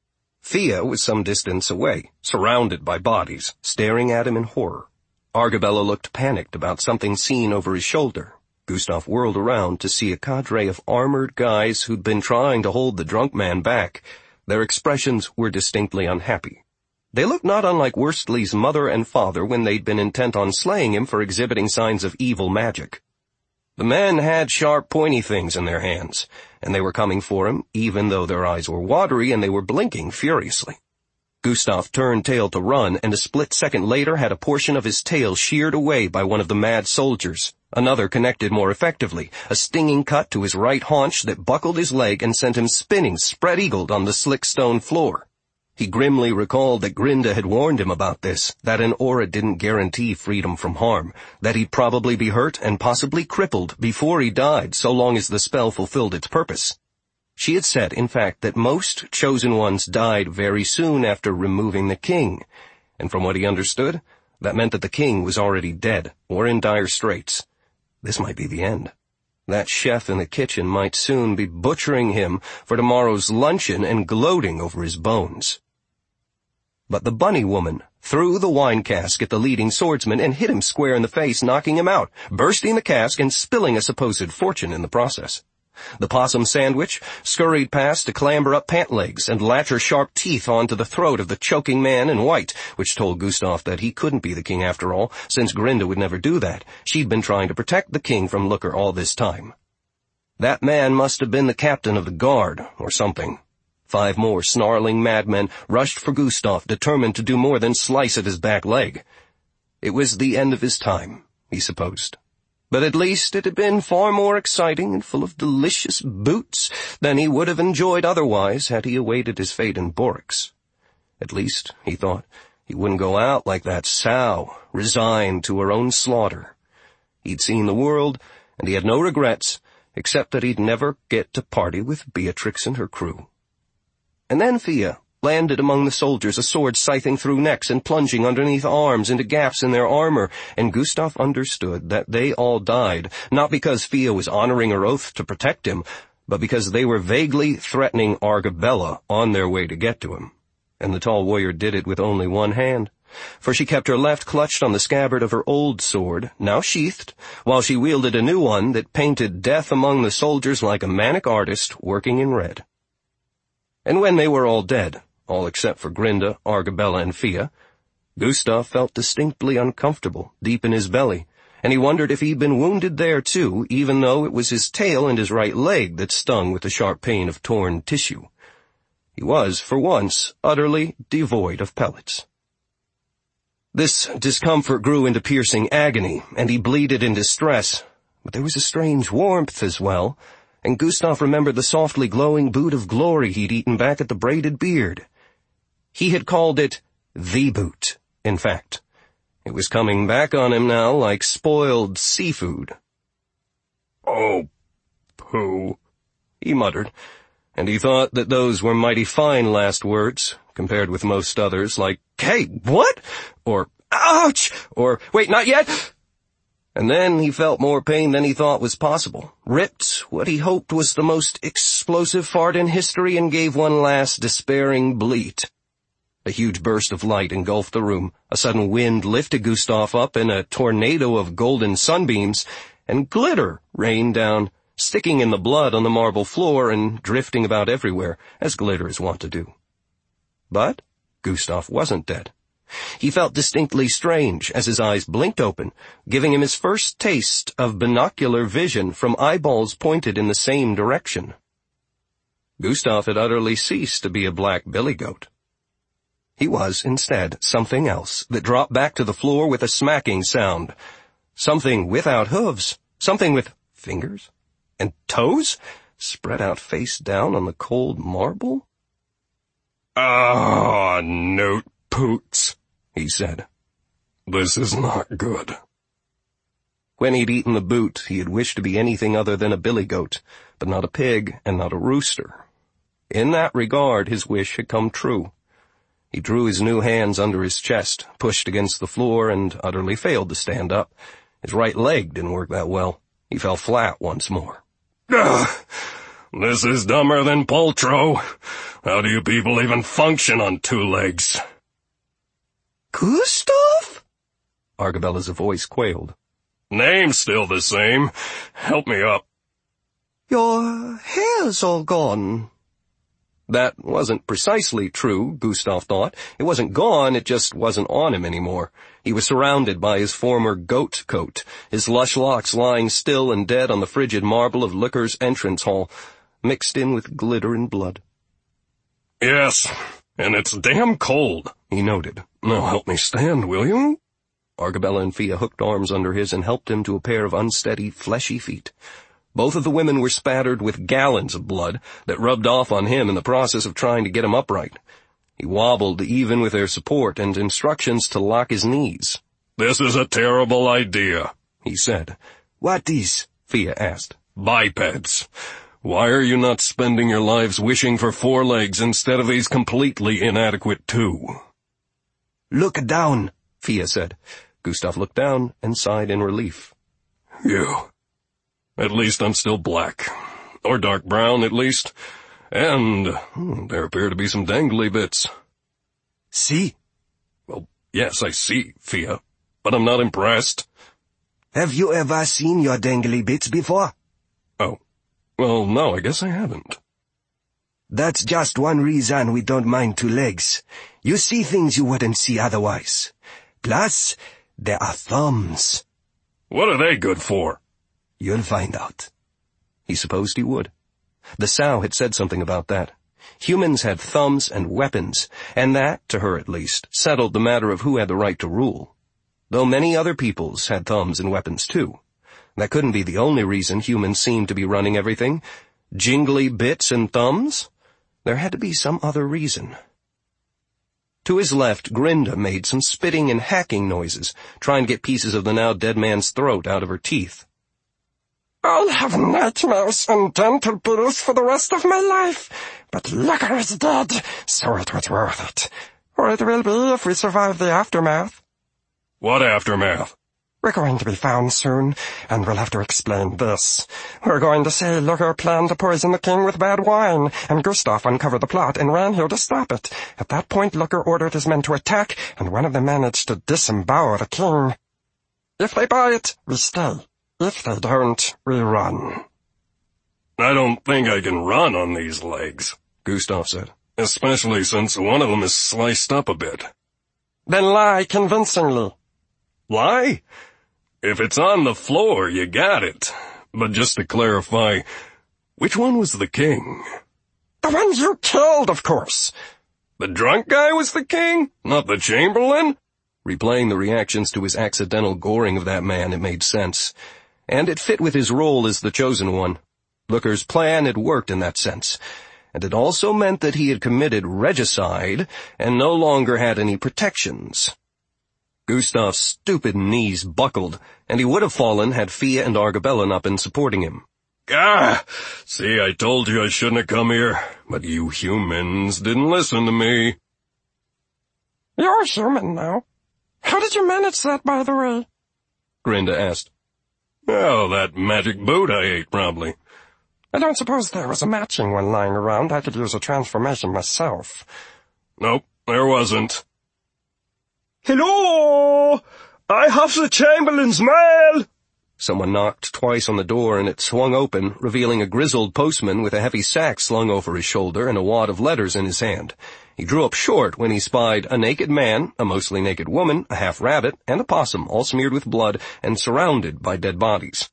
Fia was some distance away, surrounded by bodies, staring at him in horror. Argabella looked panicked about something seen over his shoulder. Gustav whirled around to see a cadre of armored guys who'd been trying to hold the drunk man back. Their expressions were distinctly unhappy. They looked not unlike Worstley's mother and father when they'd been intent on slaying him for exhibiting signs of evil magic. The men had sharp, pointy things in their hands, and they were coming for him, even though their eyes were watery and they were blinking furiously. Gustav turned tail to run, and a split second later had a portion of his tail sheared away by one of the mad soldiers. Another connected more effectively, a stinging cut to his right haunch that buckled his leg and sent him spinning spread-eagled on the slick stone floor. He grimly recalled that Grinda had warned him about this, that an aura didn't guarantee freedom from harm, that he'd probably be hurt and possibly crippled before he died so long as the spell fulfilled its purpose. She had said, in fact, that most chosen ones died very soon after removing the king, and from what he understood, that meant that the king was already dead or in dire straits. This might be the end. That chef in the kitchen might soon be butchering him for tomorrow's luncheon and gloating over his bones. But the bunny woman threw the wine cask at the leading swordsman and hit him square in the face, knocking him out, bursting the cask and spilling a supposed fortune in the process. The possum sandwich scurried past to clamber up pant legs and latch her sharp teeth onto the throat of the choking man in white, which told Gustav that he couldn't be the king after all, since Grinda would never do that. She'd been trying to protect the king from Looker all this time. That man must have been the captain of the guard, or something. 5 more snarling madmen rushed for Gustav, determined to do more than slice at his back leg. It was the end of his time, he supposed. But at least it had been far more exciting and full of delicious boots than he would have enjoyed otherwise had he awaited his fate in Borix. At least, he thought, he wouldn't go out like that sow, resigned to her own slaughter. He'd seen the world, and he had no regrets, except that he'd never get to party with Beatrix and her crew. And then Fia landed among the soldiers, a sword scything through necks and plunging underneath arms into gaps in their armor, and Gustav understood that they all died, not because Fia was honoring her oath to protect him, but because they were vaguely threatening Argabella on their way to get to him. And the tall warrior did it with only one hand, for she kept her left clutched on the scabbard of her old sword, now sheathed, while she wielded a new one that painted death among the soldiers like a manic artist working in red. And when they were all dead, all except for Grinda, Argabella, and Fia, Gustav felt distinctly uncomfortable deep in his belly, and he wondered if he'd been wounded there too, even though it was his tail and his right leg that stung with the sharp pain of torn tissue. He was, for once, utterly devoid of pellets. This discomfort grew into piercing agony, and he bleated in distress, but there was a strange warmth as well, and Gustav remembered the softly glowing boot of glory he'd eaten back at the Braided Beard. He had called it the boot, in fact. It was coming back on him now like spoiled seafood. "Oh, pooh," he muttered, and he thought that those were mighty fine last words, compared with most others, like, "Hey, what?" or "Ouch!" or "Wait, not yet!" And then he felt more pain than he thought was possible, ripped what he hoped was the most explosive fart in history, and gave one last despairing bleat. A huge burst of light engulfed the room. A sudden wind lifted Gustav up in a tornado of golden sunbeams, and glitter rained down, sticking in the blood on the marble floor and drifting about everywhere, as glitter is wont to do. But Gustav wasn't dead. He felt distinctly strange as his eyes blinked open, giving him his first taste of binocular vision from eyeballs pointed in the same direction. Gustav had utterly ceased to be a black billy goat. He was, instead, something else that dropped back to the floor with a smacking sound. Something without hooves. Something with fingers and toes spread out face down on the cold marble. "Ah, Newt Poots," he said. "This is not good." When he'd eaten the boot, he had wished to be anything other than a billy goat, but not a pig and not a rooster. In that regard, his wish had come true. He drew his new hands under his chest, pushed against the floor, and utterly failed to stand up. His right leg didn't work that well. He fell flat once more. "Ugh, this is dumber than Poltro. How do you people even function on 2 legs? "Gustav?" Argabella's voice quailed. "Name's still the same. Help me up." "Your hair's all gone." That wasn't precisely true, Gustav thought. It wasn't gone, it just wasn't on him anymore. He was surrounded by his former goat coat, his lush locks lying still and dead on the frigid marble of Looker's entrance hall, mixed in with glitter and blood. "Yes, and it's damn cold," he noted. "Now help me stand, will you?" Argabella and Fia hooked arms under his and helped him to a pair of unsteady, fleshy feet. Both of the women were spattered with gallons of blood that rubbed off on him in the process of trying to get him upright. He wobbled even with their support and instructions to lock his knees. "This is a terrible idea," he said. What is? Fia asked. "Bipeds. Why are you not spending your lives wishing for 4 legs instead of these completely inadequate 2? Look down, Fia said. Gustav looked down and sighed in relief. "Phew. At least I'm still black. Or dark brown, at least. And there appear to be some dangly bits." See? "Well, yes, I see, Fia. But I'm not impressed." Have you ever seen your dangly bits before? "Oh. Well, no, I guess I haven't." That's just one reason we don't mind 2 legs. You see things you wouldn't see otherwise. Plus, there are thumbs. "What are they good for?" You'll find out." He supposed he would. The sow had said something about that. Humans had thumbs and weapons, and that, to her at least, settled the matter of who had the right to rule. Though many other peoples had thumbs and weapons too. That couldn't be the only reason humans seemed to be running everything. Jingly bits and thumbs? There had to be some other reason. To his left, Grinda made some spitting and hacking noises, trying to get pieces of the now dead man's throat out of her teeth. "I'll have nightmares and dental bills for the rest of my life, but Looker is dead, so it was worth it. Or it will be if we survive the aftermath." "What aftermath?" "We're going to be found soon, and we'll have to explain this. We're going to say Looker planned to poison the king with bad wine, and Gustav uncovered the plot and ran here to stop it. At that point, Looker ordered his men to attack, and one of them managed to disembowel the king. If they buy it, we stay. If they don't, we run." "I don't think I can run on these legs," Gustav said. "Especially since one of them is sliced up a bit." "Then lie convincingly." "Lie? If it's on the floor, you got it. But just to clarify, which one was the king?" "The one you killed, of course." "The drunk guy was the king, not the Chamberlain?" Replaying the reactions to his accidental goring of that man, it made sense. And it fit with his role as the chosen one. Looker's plan had worked in that sense. And it also meant that he had committed regicide and no longer had any protections. Gustav's stupid knees buckled, and he would have fallen had Fia and Argabella not been supporting him. See, I told you I shouldn't have come here, but you humans didn't listen to me." "You're human now. How did you manage that, by the way?" Grinda asked. "Oh, that magic boot I ate, probably." "I don't suppose there was a matching one lying around. I could use a transformation myself." "Nope, there wasn't." Hello! I have the Chamberlain's mail! Someone knocked twice on the door and it swung open, revealing a grizzled postman with a heavy sack slung over his shoulder and a wad of letters in his hand. He drew up short when he spied a naked man, a mostly naked woman, a half rabbit, and a possum, all smeared with blood and surrounded by dead bodies.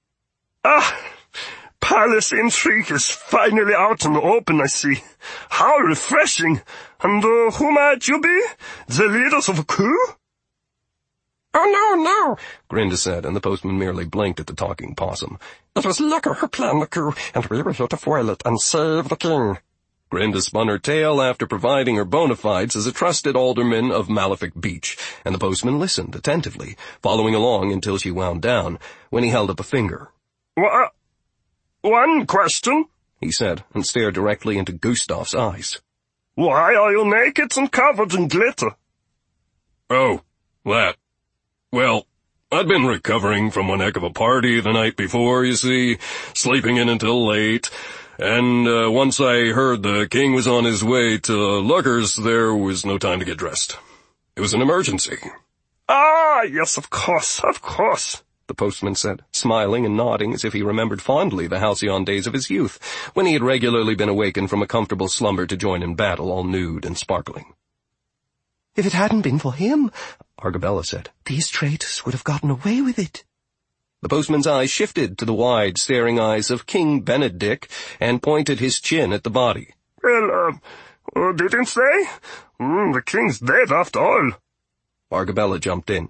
Palace intrigue is finally out in the open, I see. How refreshing. And who might you be? The leaders of a coup? "Oh, no, Grinda said, and the postman merely blinked at the talking possum. It was Looker who planned the coup, and we were here to foil it and save the king." Grinda spun her tail after providing her bona fides as a trusted alderman of Malefic Beach, and the postman listened attentively, following along until she wound down, when he held up a finger. One question, he said, and stared directly into Gustav's eyes. Why are you naked and covered in glitter? "Oh, that. Well, I'd been recovering from one heck of a party the night before, you see, sleeping in until late, and once I heard the king was on his way to Looker's, there was no time to get dressed. It was an emergency." Yes, of course, the postman said, smiling and nodding as if he remembered fondly the halcyon days of his youth, when he had regularly been awakened from a comfortable slumber to join in battle, all nude and sparkling. "If it hadn't been for him," Argabella said, "these traitors would have gotten away with it." The postman's eyes shifted to the wide, staring eyes of King Benedict and pointed his chin at the body. "Well, didn't they? The king's dead after all." Argabella jumped in.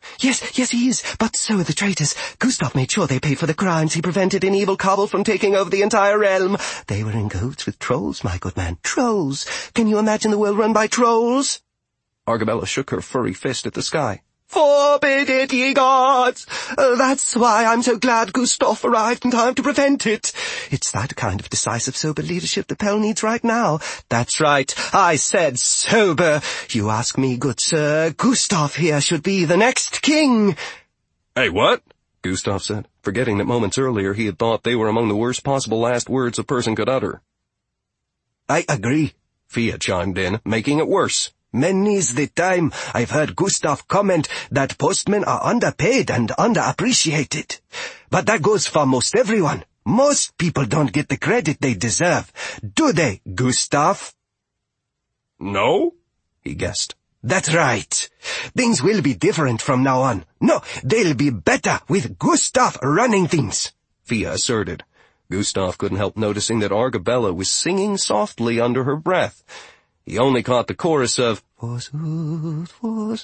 Yes, he is, but so are the traitors. Gustav made sure they paid for the crimes. He prevented an evil cabal from taking over the entire realm. They were in cahoots with trolls, my good man. Trolls! Can you imagine the world run by trolls? Argabella shook her furry fist at the sky. Forbid it, ye gods! That's why I'm so glad Gustav arrived in time to prevent it. It's that kind of decisive, sober leadership that Pell needs right now. That's right, I said sober. You ask me, good sir, Gustav here should be the next king. Hey, what? Gustav said, forgetting that moments earlier he had thought they were among the worst possible last words a person could utter. I agree, Fia chimed in, making it worse. Many's the time I've heard Gustav comment that postmen are underpaid and underappreciated. But that goes for most everyone. Most people don't get the credit they deserve. Do they, Gustav? No? He guessed. That's right. Things will be different from now on. No, they'll be better with Gustav running things, Fia asserted. Gustav couldn't help noticing that Argabella was singing softly under her breath. He only caught the chorus of, Forsooth,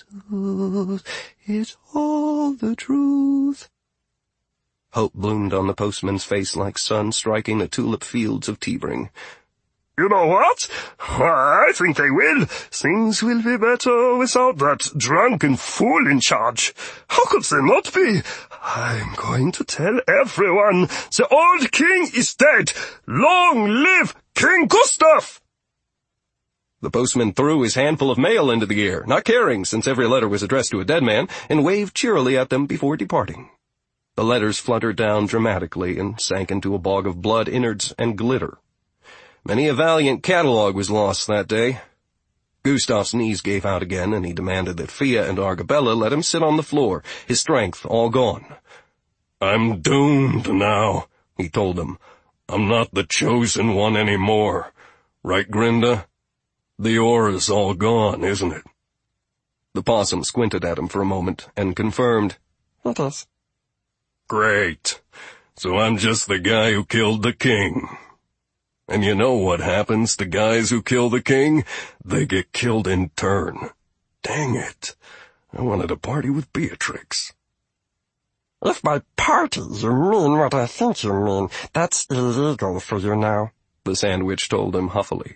it's all the truth. Hope bloomed on the postman's face like sun striking the tulip fields of Sebring. You know what? I think they will. Things will be better without that drunken fool in charge. How could they not be? I'm going to tell everyone the old king is dead. Long live King Gustav! The postman threw his handful of mail into the air, not caring since every letter was addressed to a dead man, and waved cheerily at them before departing. The letters fluttered down dramatically and sank into a bog of blood, innards, and glitter. Many a valiant catalogue was lost that day. Gustav's knees gave out again, and he demanded that Fia and Argabella let him sit on the floor, his strength all gone. I'm doomed now, he told them. I'm not the chosen one anymore. Right, Grinda? The aura's all gone, isn't it? The possum squinted at him for a moment and confirmed, It is. Great. So I'm just the guy who killed the king. And you know what happens to guys who kill the king? They get killed in turn. Dang it. I wanted to party with Beatrix. If by party you mean what I think you mean, that's illegal for you now, the sandwich told him huffily.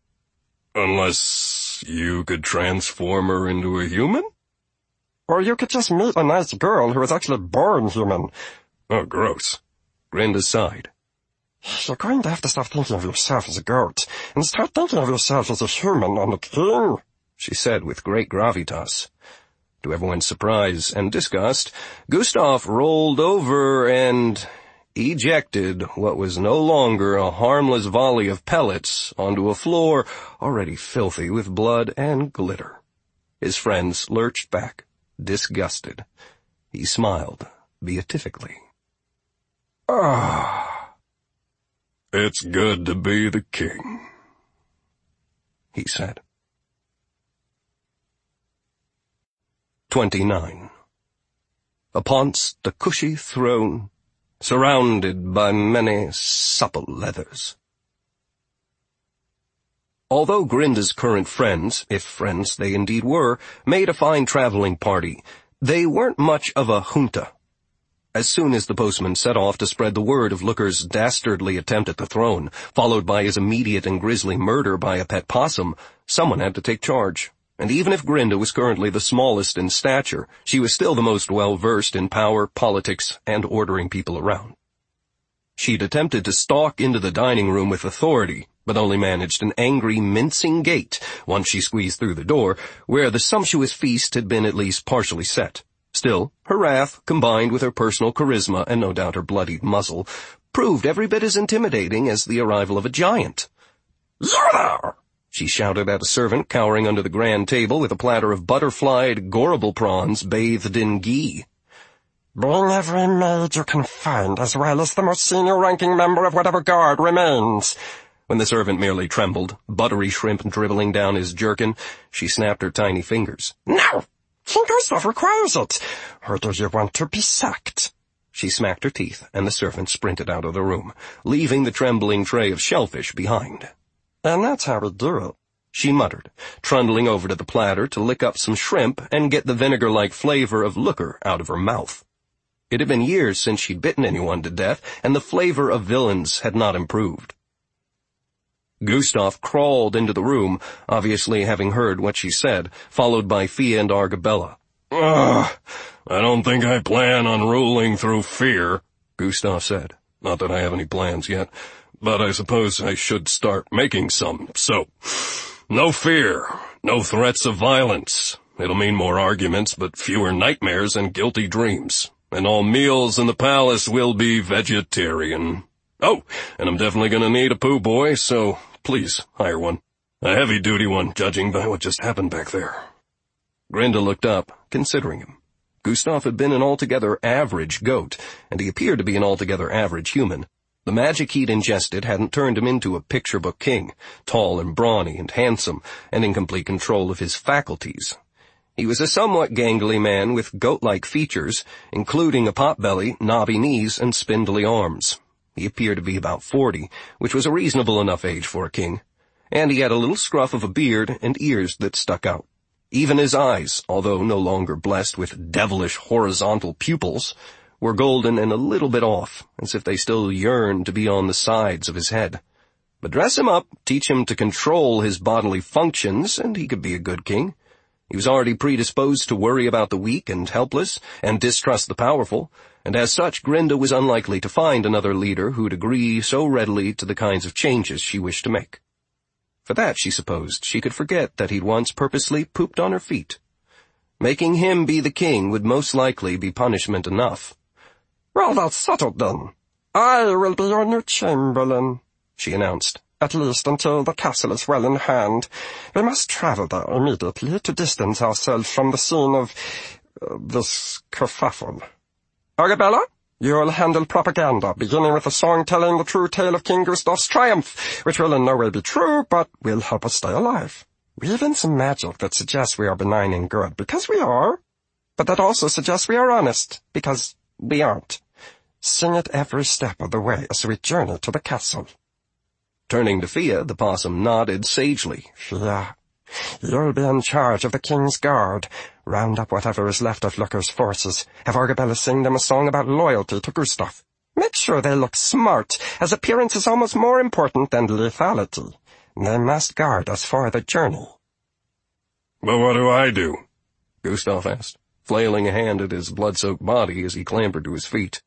Unless you could transform her into a human? Or you could just meet a nice girl who was actually born human. Oh, gross. Grinda sighed. You're going to have to stop thinking of yourself as a goat, and start thinking of yourself as a human and a king, she said with great gravitas. To everyone's surprise and disgust, Gustav rolled over and ejected what was no longer a harmless volley of pellets onto a floor already filthy with blood and glitter. His friends lurched back, disgusted. He smiled beatifically. Ah, it's good to be the king, he said. 29. Uponst the cushy throne, surrounded by many supple leathers. Although Grinda's current friends, if friends they indeed were, made a fine traveling party, they weren't much of a junta. As soon as the postman set off to spread the word of Looker's dastardly attempt at the throne, followed by his immediate and grisly murder by a pet possum, someone had to take charge. And even if Grinda was currently the smallest in stature, she was still the most well-versed in power, politics, and ordering people around. She'd attempted to stalk into the dining room with authority, but only managed an angry, mincing gait once she squeezed through the door, where the sumptuous feast had been at least partially set. Still, her wrath, combined with her personal charisma and no doubt her bloodied muzzle, proved every bit as intimidating as the arrival of a giant. "You there!" she shouted at a servant cowering under the grand table with a platter of butterflied, gorable prawns bathed in ghee. Bring every maid you can find, as well as the most senior-ranking member of whatever guard remains. When the servant merely trembled, buttery shrimp dribbling down his jerkin, she snapped her tiny fingers. No! King Gustav requires it. Or do you want to be sacked? She smacked her teeth, and the servant sprinted out of the room, leaving the trembling tray of shellfish behind. And that's how we do it, she muttered, trundling over to the platter to lick up some shrimp and get the vinegar-like flavor of Looker out of her mouth. It had been years since she'd bitten anyone to death, and the flavor of villains had not improved. Gustav crawled into the room, obviously having heard what she said, followed by Fia and Argabella. I don't think I plan on ruling through fear, Gustav said. Not that I have any plans yet, but I suppose I should start making some, so... No fear, no threats of violence. It'll mean more arguments, but fewer nightmares and guilty dreams. And all meals in the palace will be vegetarian. Oh, and I'm definitely gonna need a poo boy, so please hire one. A heavy-duty one, judging by what just happened back there. Grinda looked up, considering him. Gustav had been an altogether average goat, and he appeared to be an altogether average human. The magic he'd ingested hadn't turned him into a picture-book king, tall and brawny and handsome, and in complete control of his faculties. He was a somewhat gangly man with goat-like features, including a pot-belly, knobby knees, and spindly arms. He appeared to be about 40, which was a reasonable enough age for a king, and he had a little scruff of a beard and ears that stuck out. Even his eyes, although no longer blessed with devilish horizontal pupils, were golden and a little bit off, as if they still yearned to be on the sides of his head. But dress him up, teach him to control his bodily functions, and he could be a good king. He was already predisposed to worry about the weak and helpless, and distrust the powerful, and as such Grinda was unlikely to find another leader who'd agree so readily to the kinds of changes she wished to make. For that, she supposed, she could forget that he'd once purposely pooped on her feet. Making him be the king would most likely be punishment enough. "Well, that's settled then. I will be your new chamberlain," she announced. "At least until the castle is well in hand. We must travel there immediately to distance ourselves from the scene of this kerfuffle. Argabella, you'll handle propaganda, beginning with a song telling the true tale of King Gustav's triumph, which will in no way be true, but will help us stay alive. Weave in some magic that suggests we are benign and good, because we are, but that also suggests we are honest, because we aren't. Sing it every step of the way as we journey to the castle." Turning to Fia, the possum nodded sagely. "Fia, you'll be in charge of the king's guard. Round up whatever is left of Looker's forces. Have Argabella sing them a song about loyalty to Gustav. Make sure they look smart, as appearance is almost more important than lethality. They must guard us for the journey." "But what do I do?" Gustav asked, flailing a hand at his blood-soaked body as he clambered to his feet.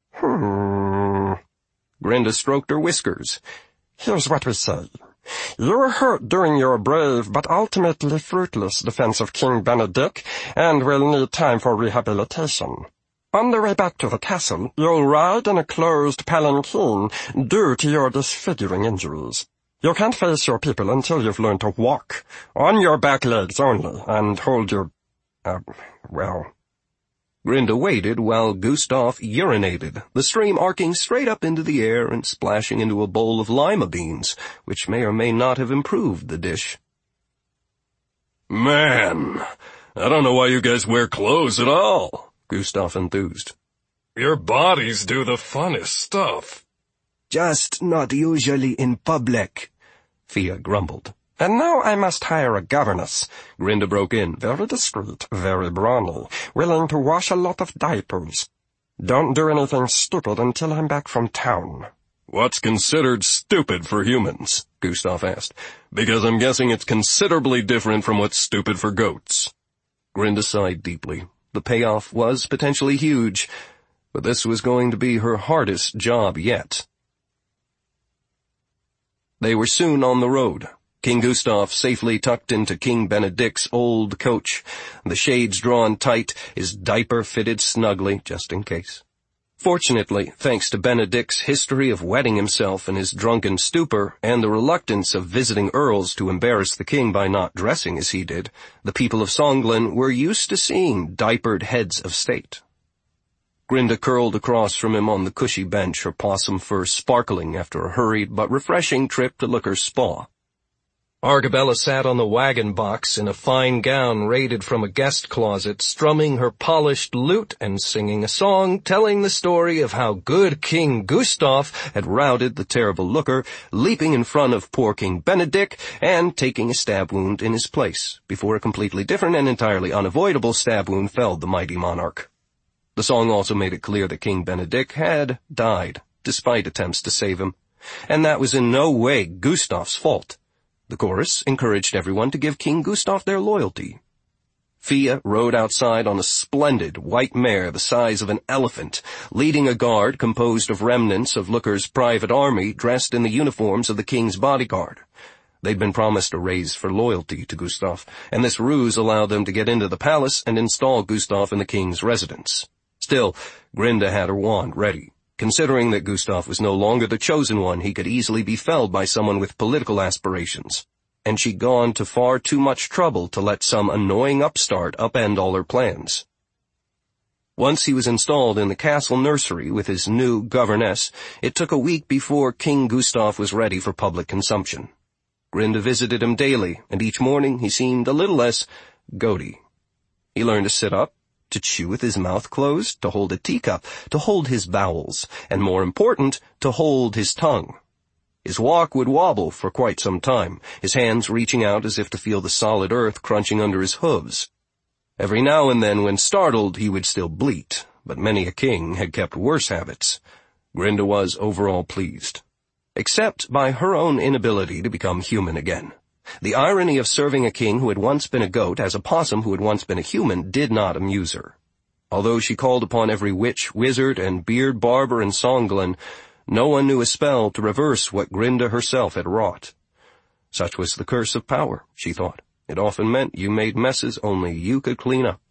Grinda stroked her whiskers. "Here's what we say. You were hurt during your brave but ultimately fruitless defense of King Benedict, and will need time for rehabilitation. On the way back to the castle, you'll ride in a closed palanquin due to your disfiguring injuries. You can't face your people until you've learned to walk, on your back legs only, and hold your... well... Grinda waited while Gustav urinated, the stream arcing straight up into the air and splashing into a bowl of lima beans, which may or may not have improved the dish. "Man, I don't know why you guys wear clothes at all," Gustav enthused. "Your bodies do the funnest stuff." "Just not usually in public," Fia grumbled. "And now I must hire a governess," Grinda broke in, very discreet, very brawny, willing to wash a lot of diapers. "Don't do anything stupid until I'm back from town." "What's considered stupid for humans?" Gustav asked, "because I'm guessing it's considerably different from what's stupid for goats." Grinda sighed deeply. The payoff was potentially huge, but this was going to be her hardest job yet. They were soon on the road. King Gustav safely tucked into King Benedict's old coach, the shades drawn tight, his diaper fitted snugly, just in case. Fortunately, thanks to Benedict's history of wetting himself in his drunken stupor and the reluctance of visiting earls to embarrass the king by not dressing as he did, the people of Songlen were used to seeing diapered heads of state. Grinda curled across from him on the cushy bench, her possum fur sparkling after a hurried but refreshing trip to Looker's spa. Argabella sat on the wagon box in a fine gown raided from a guest closet, strumming her polished lute and singing a song telling the story of how good King Gustav had routed the terrible Looker, leaping in front of poor King Benedict and taking a stab wound in his place, before a completely different and entirely unavoidable stab wound felled the mighty monarch. The song also made it clear that King Benedict had died, despite attempts to save him, and that was in no way Gustav's fault. The chorus encouraged everyone to give King Gustav their loyalty. Fia rode outside on a splendid white mare the size of an elephant, leading a guard composed of remnants of Looker's private army dressed in the uniforms of the king's bodyguard. They'd been promised a raise for loyalty to Gustav, and this ruse allowed them to get into the palace and install Gustav in the king's residence. Still, Grinda had her wand ready. Considering that Gustav was no longer the chosen one, he could easily be felled by someone with political aspirations, and she'd gone to far too much trouble to let some annoying upstart upend all her plans. Once he was installed in the castle nursery with his new governess, it took a week before King Gustav was ready for public consumption. Grinda visited him daily, and each morning he seemed a little less goaty. He learned to sit up, to chew with his mouth closed, to hold a teacup, to hold his bowels, and more important, to hold his tongue. His walk would wobble for quite some time, his hands reaching out as if to feel the solid earth crunching under his hooves. Every now and then, when startled, he would still bleat, but many a king had kept worse habits. Grinda was overall pleased, except by her own inability to become human again. The irony of serving a king who had once been a goat as a possum who had once been a human did not amuse her. Although she called upon every witch, wizard, and beard barber in Songlen, no one knew a spell to reverse what Grinda herself had wrought. Such was the curse of power, she thought. It often meant you made messes only you could clean up.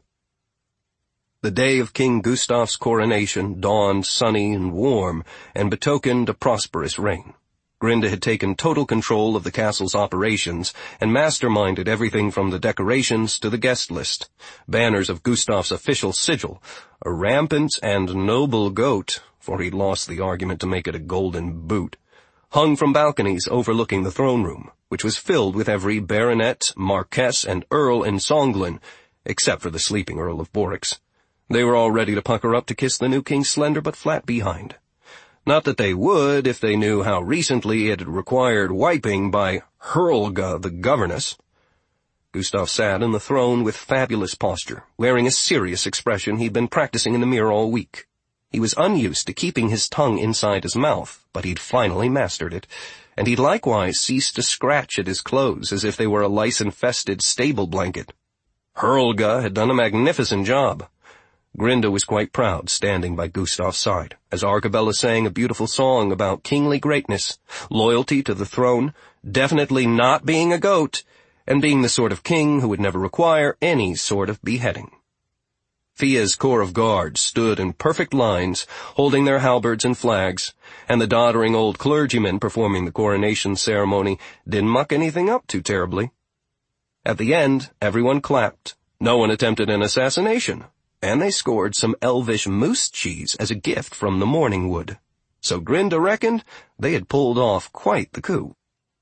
The day of King Gustav's coronation dawned sunny and warm, and betokened a prosperous reign. Grinda had taken total control of the castle's operations and masterminded everything from the decorations to the guest list, banners of Gustav's official sigil, a rampant and noble goat, for he'd lost the argument to make it a golden boot, hung from balconies overlooking the throne room, which was filled with every baronet, marquess, and earl in Songlen, except for the sleeping Earl of Borix. They were all ready to pucker up to kiss the new king's slender but flat behind. Not that they would if they knew how recently it had required wiping by Hurlga the governess. Gustav sat in the throne with fabulous posture, wearing a serious expression he'd been practicing in the mirror all week. He was unused to keeping his tongue inside his mouth, but he'd finally mastered it, and he'd likewise ceased to scratch at his clothes as if they were a lice-infested stable blanket. Hurlga had done a magnificent job. Grinda was quite proud, standing by Gustav's side, as Argabella sang a beautiful song about kingly greatness, loyalty to the throne, definitely not being a goat, and being the sort of king who would never require any sort of beheading. Fia's corps of guards stood in perfect lines, holding their halberds and flags, and the doddering old clergyman performing the coronation ceremony didn't muck anything up too terribly. At the end, everyone clapped. No one attempted an assassination, and they scored some elvish moose cheese as a gift from the Morningwood. So Grinda reckoned they had pulled off quite the coup.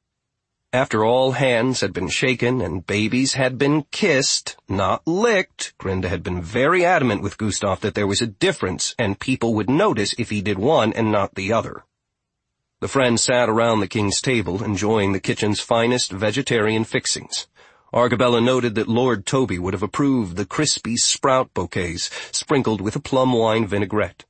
After all hands had been shaken and babies had been kissed, not licked, Grinda had been very adamant with Gustav that there was a difference and people would notice if he did one and not the other. The friends sat around the king's table enjoying the kitchen's finest vegetarian fixings. Argabella noted that Lord Toby would have approved the crispy sprout bouquets sprinkled with a plum wine vinaigrette.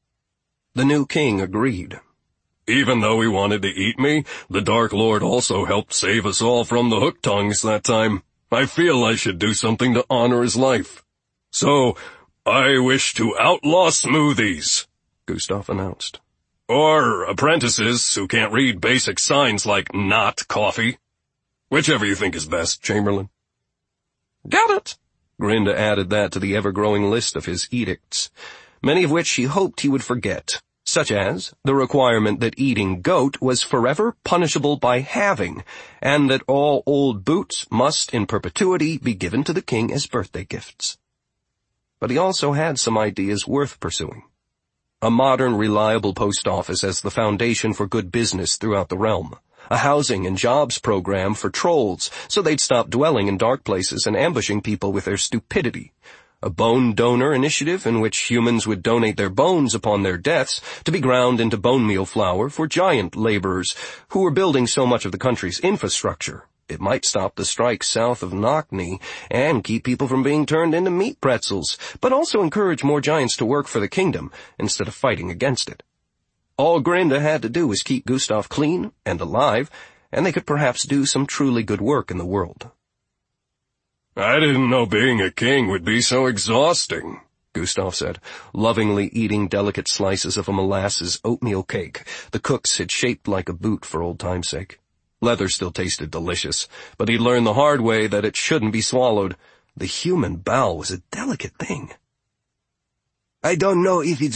The new king agreed. Even though he wanted to eat me, the Dark Lord also helped save us all from the hook tongues that time. I feel I should do something to honor his life. So, I wish to outlaw smoothies, Gustav announced. Or apprentices who can't read basic signs like not coffee. Whichever you think is best, Chamberlain. Get it? Grinda added that to the ever-growing list of his edicts, many of which she hoped he would forget, such as the requirement that eating goat was forever punishable by halving, and that all old boots must in perpetuity be given to the king as birthday gifts. But he also had some ideas worth pursuing. A modern, reliable post office as the foundation for good business throughout the realm. a housing and jobs program for trolls so they'd stop dwelling in dark places and ambushing people with their stupidity, a bone donor initiative in which humans would donate their bones upon their deaths to be ground into bone meal flour for giant laborers who were building so much of the country's infrastructure. It might stop the strikes south of Knockney and keep people from being turned into meat pretzels, but also encourage more giants to work for the kingdom instead of fighting against it. All Grinda had to do was keep Gustav clean and alive, and they could perhaps do some truly good work in the world. I didn't know being a king would be so exhausting, Gustav said, lovingly eating delicate slices of a molasses oatmeal cake the cooks had shaped like a boot for old time's sake. Leather still tasted delicious, but he'd learned the hard way that it shouldn't be swallowed. The human bowel was a delicate thing. I don't know if it's